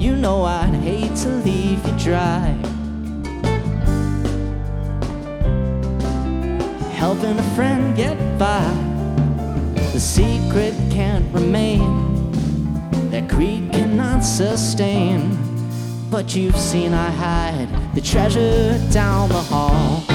You know I'd hate to leave you dry. Helping a friend get by, the secret can't remain, that greed cannot sustain. But you've seen I hide the treasure down the hall.